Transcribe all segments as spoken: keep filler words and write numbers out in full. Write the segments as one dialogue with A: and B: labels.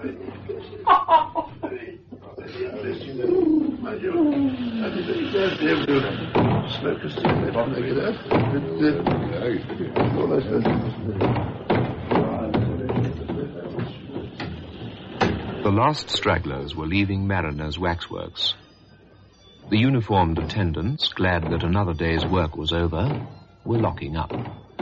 A: Smoke a cigarette, maybe that.
B: The last stragglers were leaving Mariner's waxworks. The uniformed attendants, glad that another day's work was over, were locking up.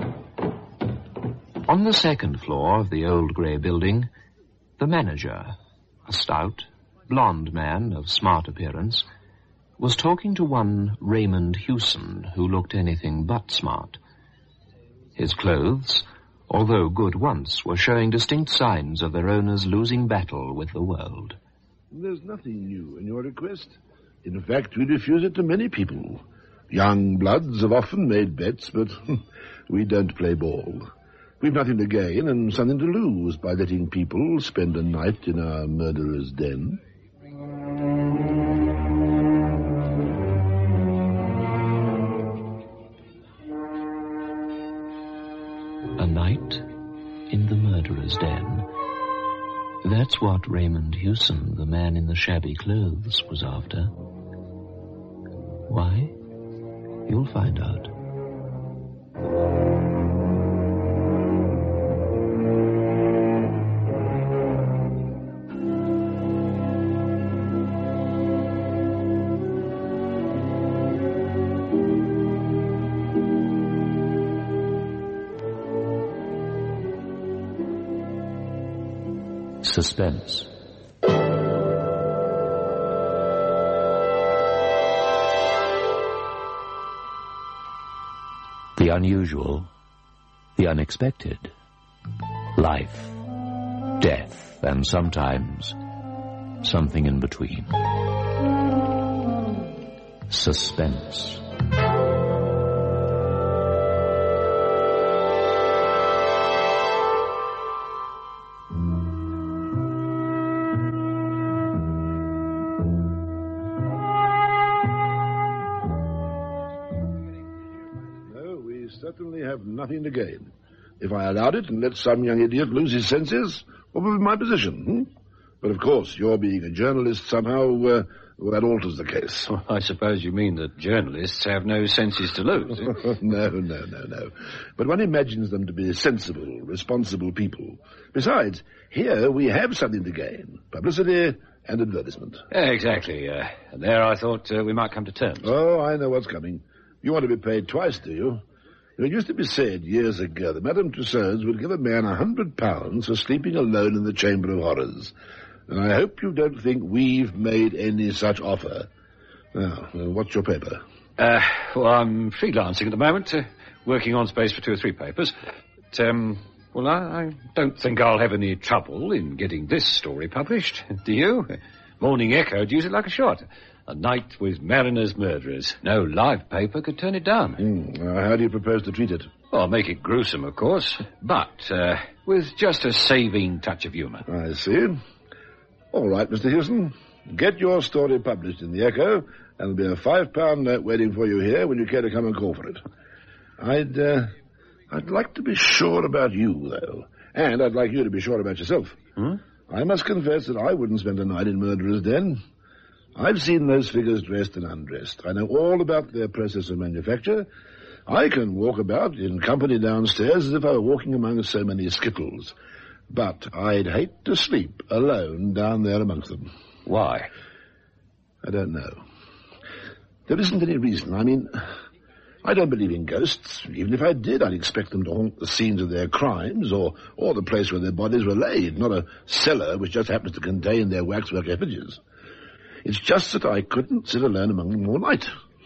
B: On the second floor of the old grey building, the manager, a stout, blond man of smart appearance, was talking to one Raymond Hewson, who looked anything but smart. His clothes, although good once, were showing distinct signs of their owner's losing battle with the world.
A: There's nothing new in your request. In fact, we refuse it to many people. Young bloods have often made bets, but we don't play ball. We've nothing to gain and something to lose by letting people spend a night in our murderer's den.
B: A night in the murderer's den. That's what Raymond Hewson, the man in the shabby clothes, was after. Why? You'll find out.
C: Suspense. The unusual, the unexpected. Life, death, and sometimes something in between. Suspense.
A: Certainly have nothing to gain. If I allowed it and let some young idiot lose his senses, what would be my position? Hmm? But of course, your being a journalist somehow, uh, well, that alters the case.
D: Well, I suppose you mean that journalists have no senses to lose. Eh?
A: no, no, no, no. But one imagines them to be sensible, responsible people. Besides, here we have something to gain. Publicity and advertisement.
D: Yeah, exactly. Uh, and there I thought uh, we might come to terms.
A: Oh, I know what's coming. You want to be paid twice, do you? It used to be said years ago that Madame Tussauds would give a man a hundred pounds for sleeping alone in the Chamber of Horrors. And I hope you don't think we've made any such offer. Now, uh, what's your paper?
D: Uh, well, I'm freelancing at the moment, uh, working on space for two or three papers. But, um, well, I, I don't think I'll have any trouble in getting this story published. Do you? Morning Echo would use it like a shot. A night with Mariner's murderers. No live paper could turn it down.
A: Mm, uh, how do you propose to treat it?
D: Well, I'll make it gruesome, of course, but uh, with just a saving touch of humour.
A: I see. All right, Mister Hewson. Get your story published in the Echo, and there'll be a five-pound note waiting for you here when you care to come and call for it. I'd, uh, I'd like to be sure about you, though. And I'd like you to be sure about yourself.
D: Hmm?
A: I must confess that I wouldn't spend a night in Murderer's Den. I've seen those figures dressed and undressed. I know all about their process of manufacture. I can walk about in company downstairs as if I were walking among so many skittles. But I'd hate to sleep alone down there amongst them.
D: Why?
A: I don't know. There isn't any reason. I mean, I don't believe in ghosts. Even if I did, I'd expect them to haunt the scenes of their crimes or, or the place where their bodies were laid, not a cellar which just happens to contain their waxwork effigies. It's just that I couldn't sit alone among them all night.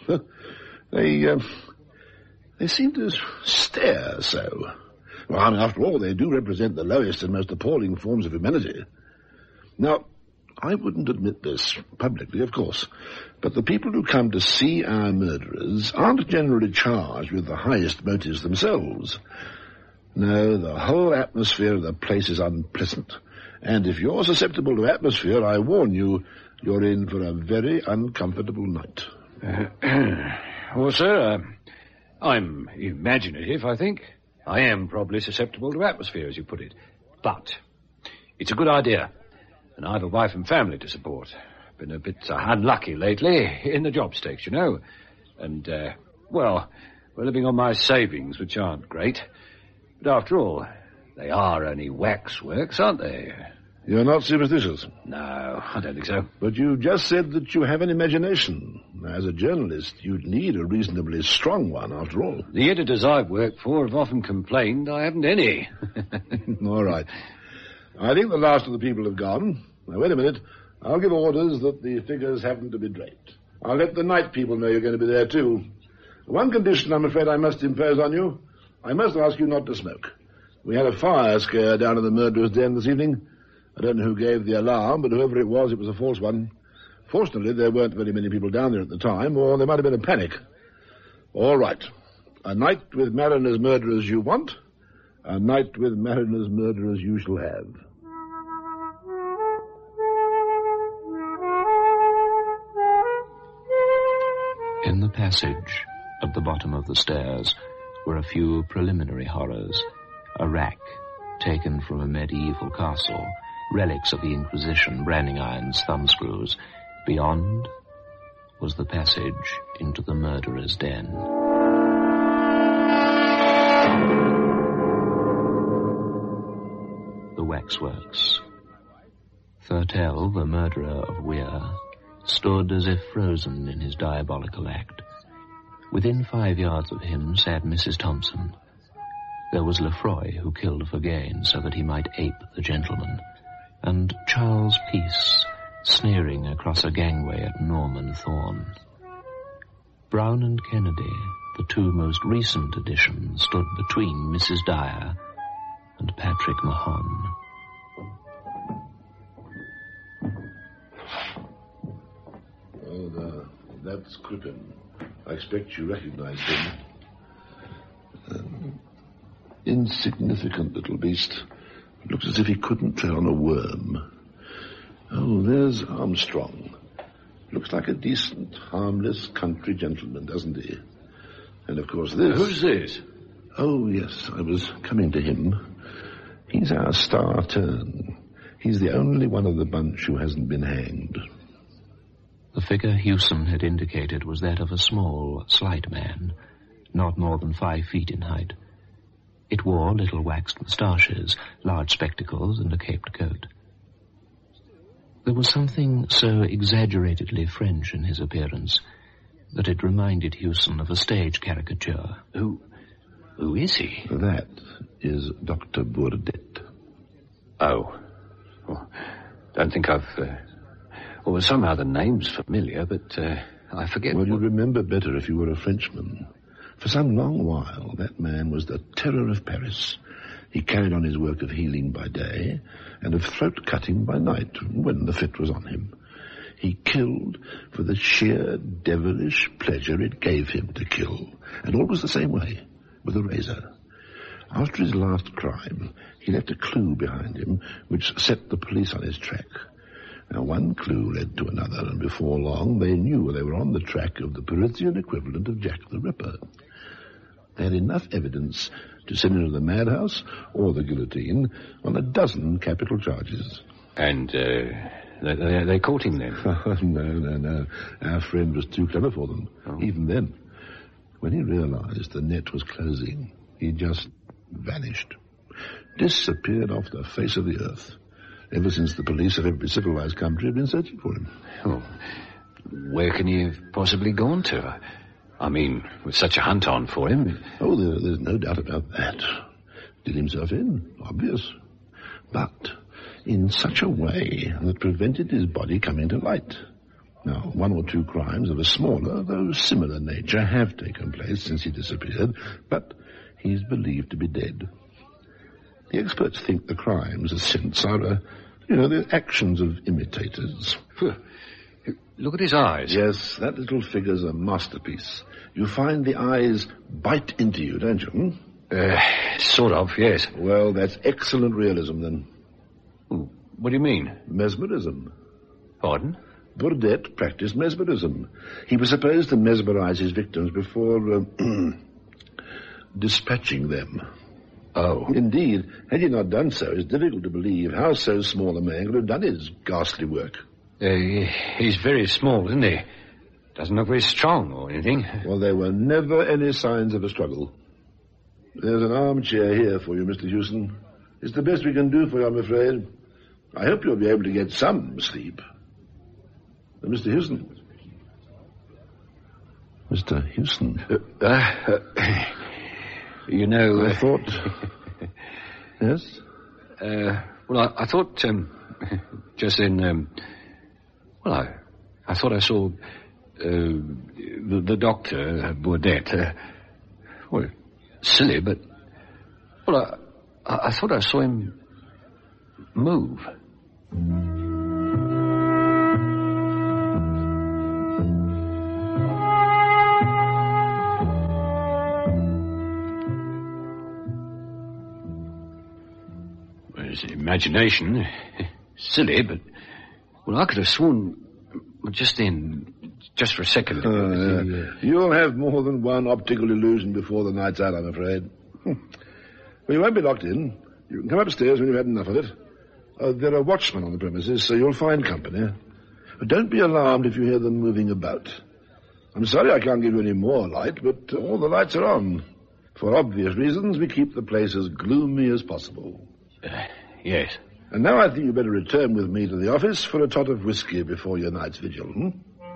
A: they, uh, they seem to stare so. Well, I mean, after all, they do represent the lowest and most appalling forms of humanity. Now, I wouldn't admit this publicly, of course, but the people who come to see our murderers aren't generally charged with the highest motives themselves. No, the whole atmosphere of the place is unpleasant. And if you're susceptible to atmosphere, I warn you, you're in for a very uncomfortable night.
D: Uh, well, sir, uh, I'm imaginative, I think. I am probably susceptible to atmosphere, as you put it. But it's a good idea. And I've a wife and family to support. Been a bit uh, unlucky lately in the job stakes, you know. And, uh, well, we're living on my savings, which aren't great. But after all, they are only waxworks, aren't they?
A: You're not superstitious?
D: No, I don't think so.
A: But you just said that you have an imagination. As a journalist, you'd need a reasonably strong one, after all.
D: The editors I've worked for have often complained I haven't any.
A: All right. I think the last of the people have gone. Now, wait a minute. I'll give orders that the figures haven't to be draped. I'll let the night people know you're going to be there, too. One condition I'm afraid I must impose on you. I must ask you not to smoke. We had a fire scare down in the murderer's den this evening. I don't know who gave the alarm, but whoever it was, it was a false one. Fortunately, there weren't very many people down there at the time, or there might have been a panic. All right. A night with Mariner's murderers you want. A night with Mariner's murderers you shall have.
B: In the passage, at the bottom of the stairs, were a few preliminary horrors. A rack, taken from a medieval castle, relics of the Inquisition, branding irons, thumbscrews. Beyond was the passage into the murderer's den. The waxworks. Thurtell, the murderer of Weir, stood as if frozen in his diabolical act. Within five yards of him sat Missus Thompson. There was Lefroy, who killed for gain so that he might ape the gentleman, and Charles Peace, sneering across a gangway at Norman Thorne. Brown and Kennedy, the two most recent additions, stood between Missus Dyer and Patrick Mahon.
A: Oh, the, that's Crippen. I expect you recognize him. Um, insignificant little beast. Looks as if he couldn't tread on a worm. Oh, there's Armstrong. Looks like a decent, harmless country gentleman, doesn't he? And, of course, this...
D: Who's this?
A: Oh, yes, I was coming to him. He's our star turn. He's the only one of the bunch who hasn't been hanged.
B: The figure Hewson had indicated was that of a small, slight man, not more than five feet in height. It wore little waxed moustaches, large spectacles, and a caped coat. There was something so exaggeratedly French in his appearance that it reminded Hewson of a stage caricature.
D: Who, who is he?
A: That is Doctor Burdett.
D: Oh. Well, don't think I've... Uh... Well, somehow the name's familiar, but uh, I forget...
A: Well,
D: what...
A: you'd remember better if you were a Frenchman. For some long while, that man was the terror of Paris. He carried on his work of healing by day and of throat-cutting by night, when the fit was on him. He killed for the sheer devilish pleasure it gave him to kill, and always the same way, with a razor. After his last crime, he left a clue behind him which set the police on his track. Now, one clue led to another, and before long they knew they were on the track of the Parisian equivalent of Jack the Ripper. They had enough evidence to send him to the madhouse or the guillotine on a dozen capital charges.
D: And uh, they, they, they caught him then?
A: Oh, no, no, no. Our friend was too clever for them, oh. Even then. When he realized the net was closing, he just vanished. Disappeared off the face of the earth. Ever since the police of every civilized country have been searching for him.
D: Oh, where can he have possibly gone to? I mean, with such a hunt on for him...
A: Oh, there, there's no doubt about that. Did himself in, obvious. But in such a way that prevented his body coming to light. Now, one or two crimes of a smaller, though similar nature have taken place since he disappeared, but he's believed to be dead. The experts think the crimes since are, uh, you know, the actions of imitators.
D: Look at his eyes.
A: Yes, that little figure's a masterpiece. You find the eyes bite into you, don't you?
D: Uh, sort of, yes.
A: Well, that's excellent realism, then.
D: What do you mean?
A: Mesmerism.
D: Pardon?
A: Burdett practiced mesmerism. He was supposed to mesmerize his victims before uh, dispatching them.
D: Oh.
A: Indeed, had he not done so, it's difficult to believe how so small a man could have done his ghastly work.
D: Uh, he's very small, isn't he? Doesn't look very strong or anything.
A: Well, there were never any signs of a struggle. There's an armchair here for you, Mister Hewson. It's the best we can do for you, I'm afraid. I hope you'll be able to get some sleep. Uh, Mister Hewson. Mister Hewson.
D: Uh, uh, you know...
A: I
D: Uh,
A: thought... Yes?
D: Uh, well, I, I thought, um, just then, um, well, I, I thought I saw, uh, the, the doctor, uh, Baudet, uh, well, silly, but, well, I, I thought I saw him move. Imagination. Silly, but... Well, I could have sworn... Well, just then... Just for a second...
A: Uh, yeah. You'll have more than one optical illusion before the night's out, I'm afraid. Well, you won't be locked in. You can come upstairs when you've had enough of it. Uh, there are watchmen on the premises, so you'll find company. But don't be alarmed if you hear them moving about. I'm sorry I can't give you any more light, but uh, all the lights are on. For obvious reasons, we keep the place as gloomy as possible.
D: Uh, yes.
A: And now I think you'd better return with me to the office for a tot of whiskey before your night's vigil, hmm?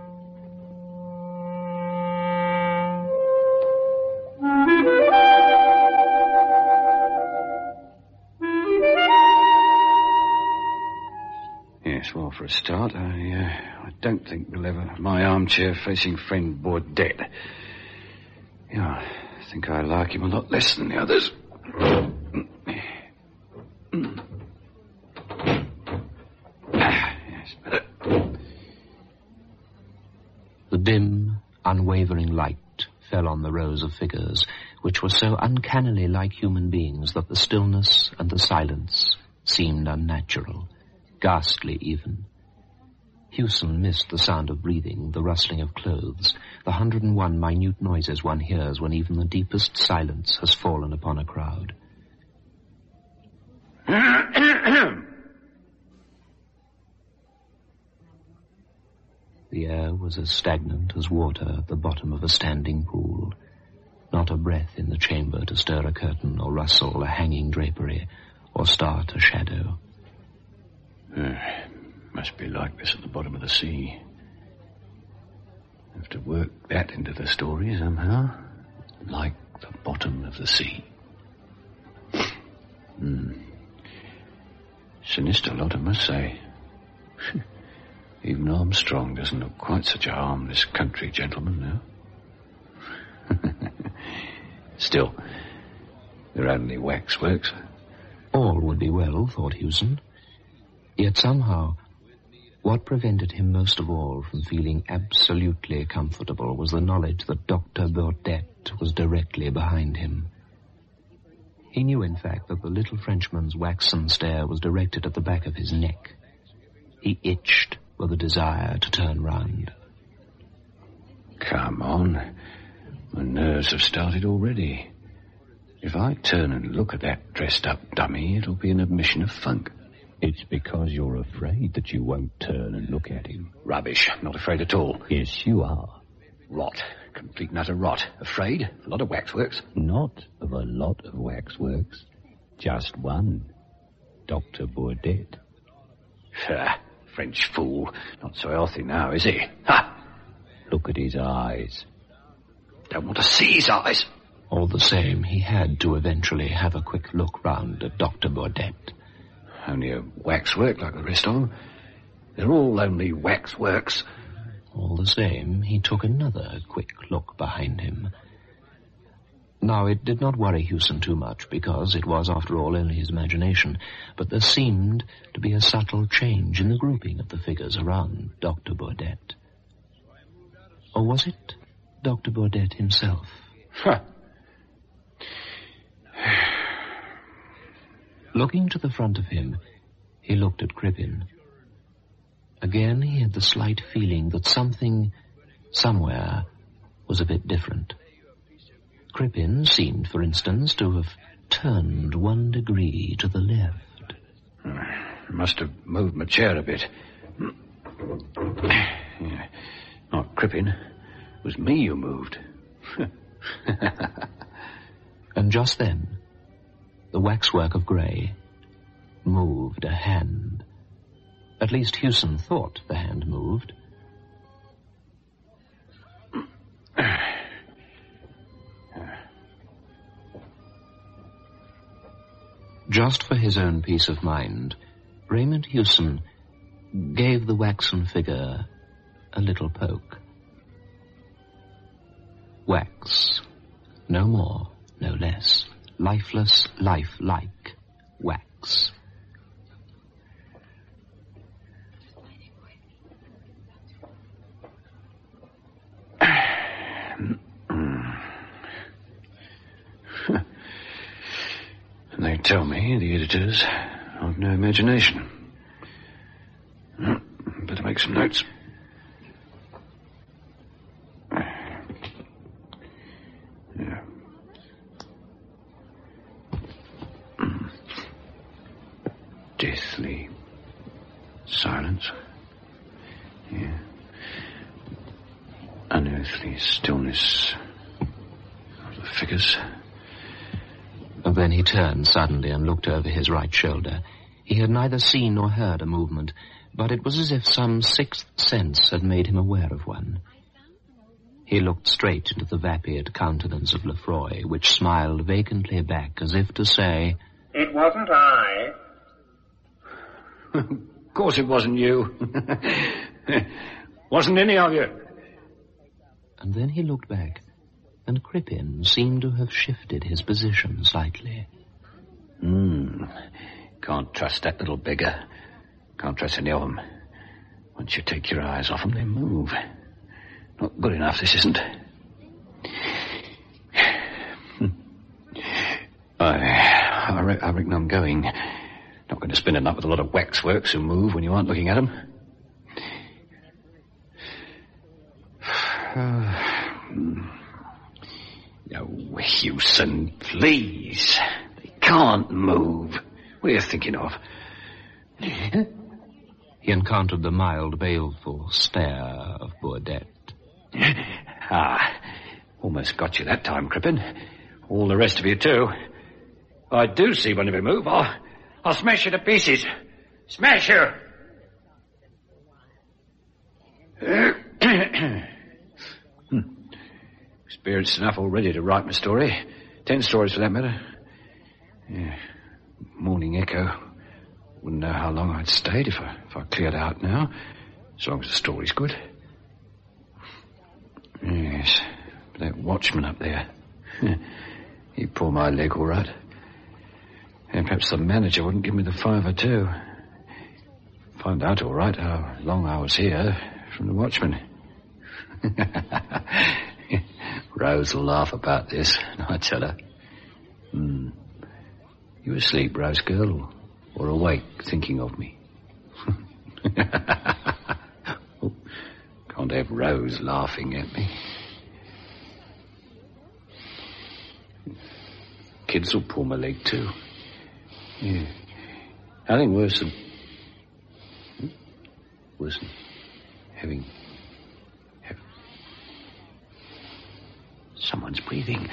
D: Yes, well, for a start, I, uh, I don't think we'll ever... My armchair facing friend Baudet. Yeah, I think I like him a lot less than the others.
B: The dim, unwavering light fell on the rows of figures, which were so uncannily like human beings that the stillness and the silence seemed unnatural, ghastly even. Hewson missed the sound of breathing, the rustling of clothes, the hundred and one minute noises one hears when even the deepest silence has fallen upon a crowd. The air was as stagnant as water at the bottom of a standing pool. Not a breath in the chamber to stir a curtain or rustle a hanging drapery or start a shadow.
D: Uh, must be like this at the bottom of the sea. Have to work that into the story somehow. Like the bottom of the sea. Hmm. Sinister lot, I must say. Even Armstrong doesn't look quite such a harmless country gentleman now. Still, they're only waxworks.
B: All would be well, thought Hewson. Yet somehow, what prevented him most of all from feeling absolutely comfortable was the knowledge that Doctor Baudet was directly behind him. He knew, in fact, that the little Frenchman's waxen stare was directed at the back of his neck. He itched with a desire to turn round.
D: Come on. My nerves have started already. If I turn and look at that dressed-up dummy, it'll be an admission of funk.
C: It's because you're afraid that you won't turn and look at him.
D: Rubbish. I'm not afraid at all.
C: Yes, you are.
D: Rot. Complete and utter rot. Afraid? of A lot of waxworks.
C: Not of a lot of waxworks. Just one. Doctor Baudet.
D: Ah, French fool. Not so healthy now, is he? Ha!
C: Look at his eyes.
D: Don't want to see his eyes.
B: All the same, he had to eventually have a quick look round at Doctor Baudet.
D: Only a waxwork like the rest of them. They're all only waxworks.
B: All the same, he took another quick look behind him. Now, it did not worry Hewson too much, because it was, after all, only his imagination, but there seemed to be a subtle change in the grouping of the figures around Doctor Baudet. Or was it Doctor Baudet himself?
D: Huh.
B: Looking to the front of him, he looked at Crippen. Again, he had the slight feeling that something, somewhere, was a bit different. Crippen seemed, for instance, to have turned one degree to the left.
D: I must have moved my chair a bit. Yeah. Not Crippen. It was me who moved.
B: And just then, the waxwork of grey moved a hand. At least Hewson thought the hand moved. Just for his own peace of mind, Raymond Hewson gave the waxen figure a little poke. Wax. No more, no less. Lifeless, life-like wax.
D: And they tell me, the editors, I've no imagination. Better make some notes. Yeah. Deathly silence. Yeah. Unearthly stillness of the figures.
B: And then he turned suddenly and looked over his right shoulder. He had neither seen nor heard a movement, but it was as if some sixth sense had made him aware of one. He looked straight into the vapid countenance of Lefroy, which smiled vacantly back as if to say,
E: "It wasn't I."
D: Of course it wasn't you. Wasn't any of you.
B: And then he looked back, and Crippen seemed to have shifted his position slightly.
D: Hmm. Can't trust that little beggar. Can't trust any of them. Once you take your eyes off them, they move. Not good enough, this isn't. I, I, re- I reckon I'm going. Not going to spin it up with a lot of waxworks who move when you aren't looking at them. No, Hewson, please. They can't move. What are you thinking of?
B: He encountered the mild, baleful stare of Burdett.
D: Ah, almost got you that time, Crippen. All the rest of you, too. I do see one of you move. I'll, I'll smash you to pieces. Smash you! hmm. Experienced enough already to write my story. Ten stories for that matter. Yeah. Morning Echo. Wouldn't know how long I'd stayed if I, if I cleared out now. As long as the story's good. Yes. But that watchman up there. He'd pull my leg all right. And perhaps the manager wouldn't give me the fiver too. Find out all right how long I was here from the watchman. Rose will laugh about this, I tell her. Hmm. You asleep, Rose girl, or, or awake thinking of me? Oh, can't have Rose laughing at me. Kids will pull my leg too. Yeah. Nothing worse than... Worse than having... Have... Someone's breathing.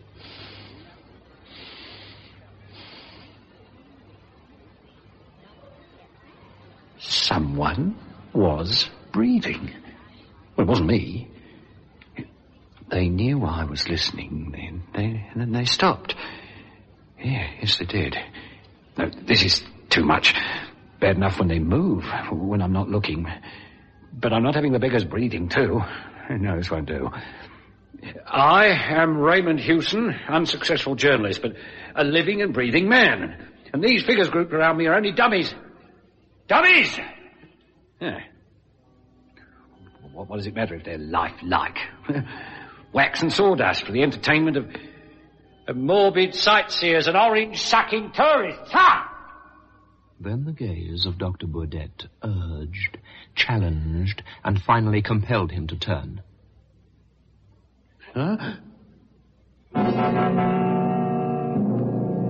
D: Someone was breathing. Well, it wasn't me. They knew I was listening then, they, and then they stopped. Yeah, yes, they did. No, this is too much. Bad enough when they move, when I'm not looking. But I'm not having the beggars breathing, too. No, this won't do. I am Raymond Hewson, unsuccessful journalist, but a living and breathing man. And these figures grouped around me are only dummies. Dummies! Yeah. What, what does it matter if they're lifelike? Wax and sawdust for the entertainment of, of morbid sightseers and orange-sucking tourists. Ha!
B: Then the gaze of Doctor Burdett urged, challenged, and finally compelled him to turn.
D: Huh?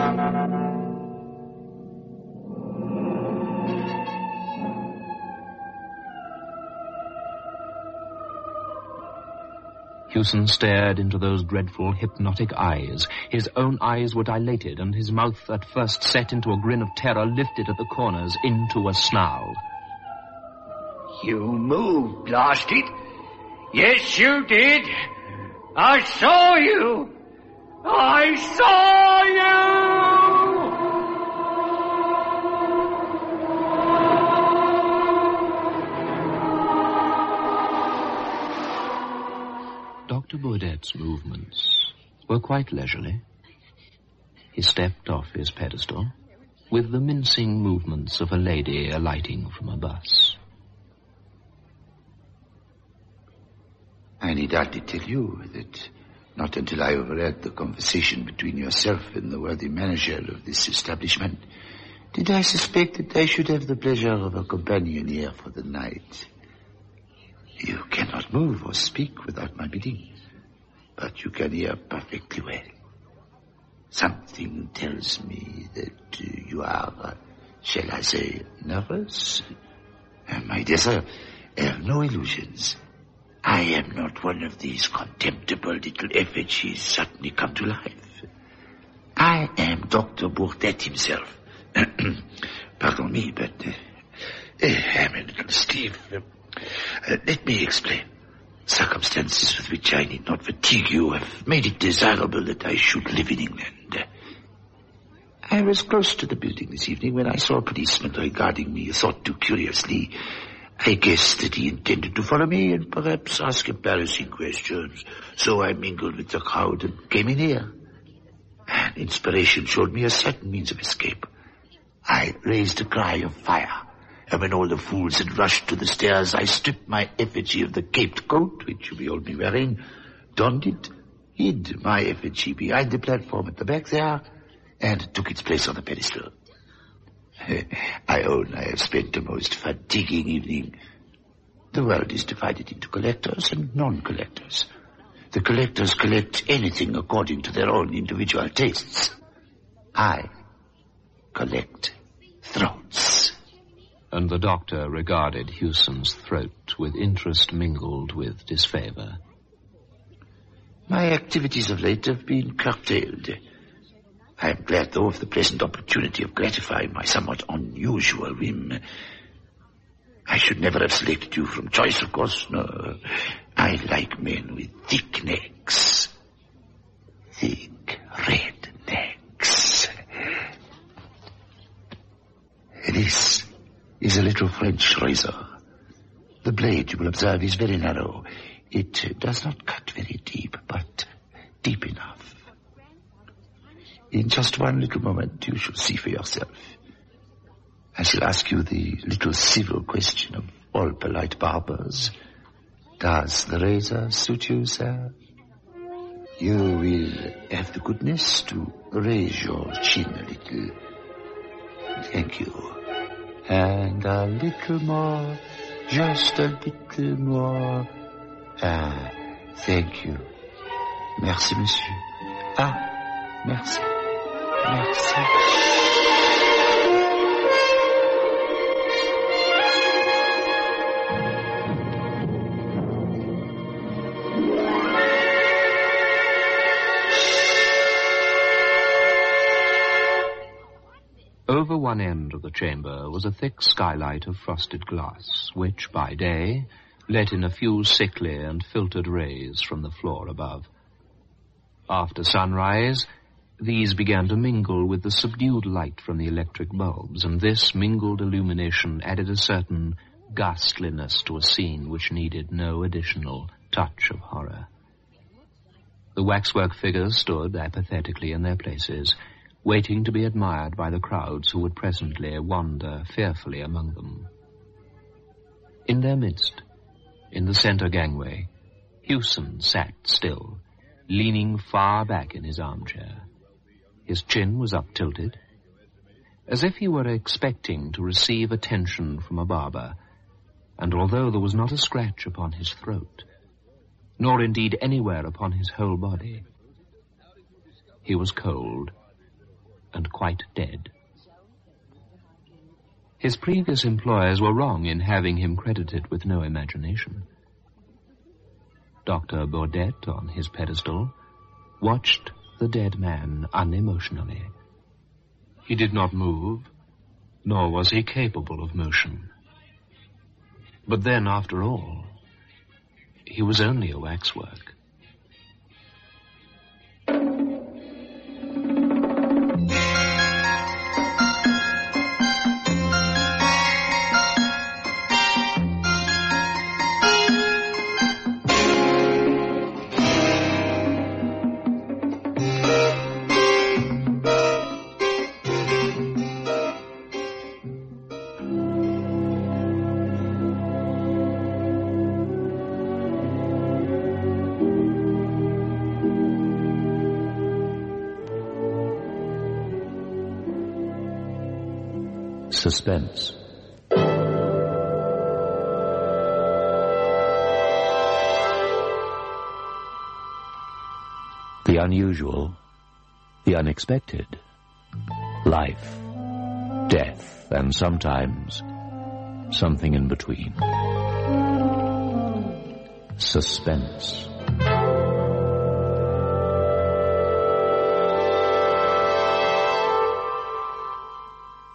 B: Hewson stared into those dreadful, hypnotic eyes. His own eyes were dilated, and his mouth, at first set into a grin of terror, lifted at the corners into a snarl.
F: You moved, blast it. Yes, you did. I saw you. I saw you!
B: Doctor Baudet's movements were quite leisurely. He stepped off his pedestal with the mincing movements of a lady alighting from a bus.
G: I need hardly tell you that not until I overheard the conversation between yourself and the worthy manager of this establishment did I suspect that I should have the pleasure of a companion here for the night. You cannot move or speak without my bidding, but you can hear perfectly well. Something tells me that uh, you are, uh, shall I say, nervous? Uh, my dear sir, have no illusions. I am not one of these contemptible little effigies suddenly come to life. I am Doctor Baudet himself. Pardon me, but uh, I am a little stiff. Uh, uh, let me explain. Circumstances with which I need not fatigue you have made it desirable that I should live in England. I was close to the building this evening when I saw a policeman regarding me a thought too curiously. I guessed that he intended to follow me and perhaps ask embarrassing questions. So I mingled with the crowd and came in here. An inspiration showed me a certain means of escape. I raised a cry of fire, and when all the fools had rushed to the stairs, I stripped my effigy of the caped coat, which you behold me wearing, donned it, hid my effigy behind the platform at the back there, and took its place on the pedestal. I own I have spent a most fatiguing evening. The world is divided into collectors and non-collectors. The collectors collect anything according to their own individual tastes. I collect throats.
B: And the doctor regarded Hewson's throat with interest mingled with disfavor.
G: My activities of late have been curtailed. I am glad, though, of the pleasant opportunity of gratifying my somewhat unusual whim. I should never have selected you from choice, of course. No, I like men with thick necks. Thick red necks. This is a little French razor. The blade, you will observe, is very narrow. It does not cut very deep, but deep enough. In just one little moment, you shall see for yourself. I shall ask you the little civil question of all polite barbers. Does the razor suit you, sir? You will have the goodness to raise your chin a little. Thank you. And a little more, just a little more. Ah, thank you. Merci, monsieur. Ah, merci. Merci.
B: Over one end of the chamber was a thick skylight of frosted glass, which, by day, let in a few sickly and filtered rays from the floor above. After sunrise, these began to mingle with the subdued light from the electric bulbs, and this mingled illumination added a certain ghastliness to a scene which needed no additional touch of horror. The waxwork figures stood apathetically in their places, waiting to be admired by the crowds who would presently wander fearfully among them. In their midst, in the center gangway, Hewson sat still, leaning far back in his armchair. His chin was up-tilted, as if he were expecting to receive attention from a barber, and although there was not a scratch upon his throat, nor indeed anywhere upon his whole body, he was cold and quite dead. His previous employers were wrong in having him credited with no imagination. Doctor Baudet, on his pedestal, watched the dead man unemotionally. He did not move, nor was he capable of motion. But then, after all, he was only a waxwork.
C: Suspense. The unusual, the unexpected, life, death, and sometimes something in between. Suspense.